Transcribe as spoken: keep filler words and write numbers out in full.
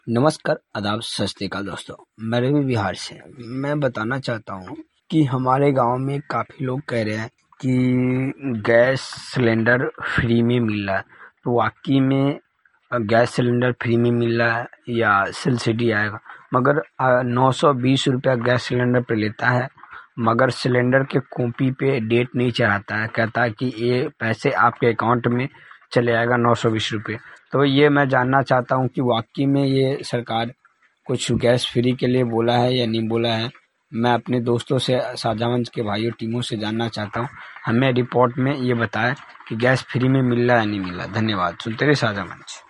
नमस्कार, आदाब, सत श्री अकाल दोस्तों। मैं रवि बिहार से मैं बताना चाहता हूँ कि हमारे गांव में काफ़ी लोग कह रहे हैं कि गैस सिलेंडर फ्री में मिल रहा है। तो वाकई में गैस सिलेंडर फ्री में मिल रहा है या सब्सिडी आएगा? मगर नौ सौ बीस रुपया गैस सिलेंडर पे लेता है, मगर सिलेंडर के कॉपी पे डेट नहीं चढ़ाता है। कहता है कि ये पैसे आपके अकाउंट में चले आएगा नौ सौ बीस रुपये। तो ये मैं जानना चाहता हूँ कि वाकई में ये सरकार कुछ गैस फ्री के लिए बोला है या नहीं बोला है। मैं अपने दोस्तों से, साझा मंच के भाइयों टीमों से जानना चाहता हूँ। हमें रिपोर्ट में ये बताएं कि गैस फ्री में मिल रहा है या नहीं मिल रहा। धन्यवाद। सुनते रहिए साझा मंच।